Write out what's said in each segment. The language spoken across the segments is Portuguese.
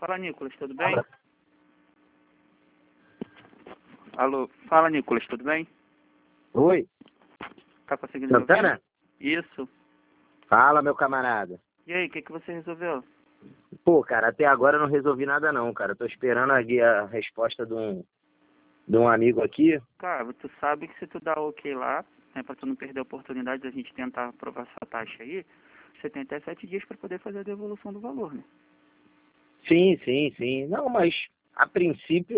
Fala, Nicolas, tudo bem? Alô, fala, Nicolas, tudo bem? Oi, Tá conseguindo me ouvir? Santana? Isso. Fala, meu camarada. E aí, o que você resolveu? Pô, cara, até agora eu não resolvi nada não, cara. Tô esperando a resposta de um amigo aqui. Cara, tu sabe que se tu dá ok lá, né, pra tu não perder a oportunidade da gente tentar aprovar essa taxa aí, você tem até 7 dias pra poder fazer a devolução do valor, né? Sim, sim, sim. Não, mas a princípio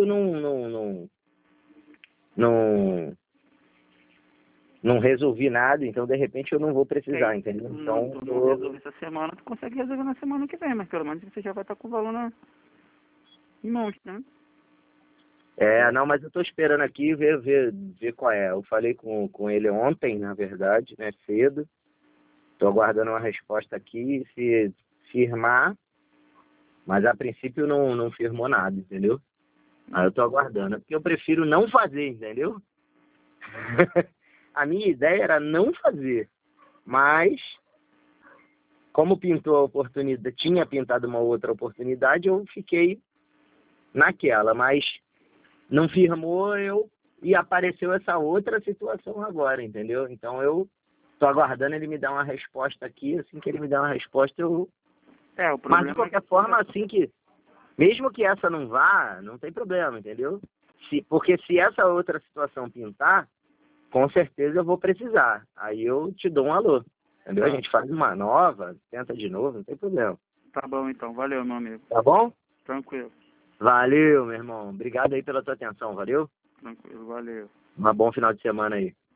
não, não resolvi nada, então de repente eu não vou precisar, Ok, entendeu? não, Então, tu não resolve essa semana, tu consegue resolver na semana que vem, mas pelo menos você já vai estar com o valor em mãos, né? não, mas eu tô esperando aqui ver qual é. Eu falei com ele ontem, na verdade, né, cedo. Tô aguardando uma resposta aqui, se firmar, mas a princípio não firmou nada, entendeu? Aí eu tô aguardando, porque eu prefiro não fazer, entendeu? A minha ideia era não fazer, mas como pintou a oportunidade, tinha pintado uma outra oportunidade, eu fiquei naquela, mas não firmou e apareceu essa outra situação agora, entendeu? Então eu tô aguardando ele me dar uma resposta aqui, assim que ele me der uma resposta eu... O Mas de problema é qualquer forma, assim que, mesmo que essa não vá, não tem problema, entendeu? Porque se essa outra situação pintar, com certeza eu vou precisar. Aí eu te dou um alô. Entendeu? A gente faz uma nova, tenta de novo, não tem problema. Tá bom então, valeu, meu amigo. Tá bom? Tranquilo, Valeu, meu irmão. Obrigado aí pela tua atenção, valeu? tranquilo, valeu. Um bom final de semana aí.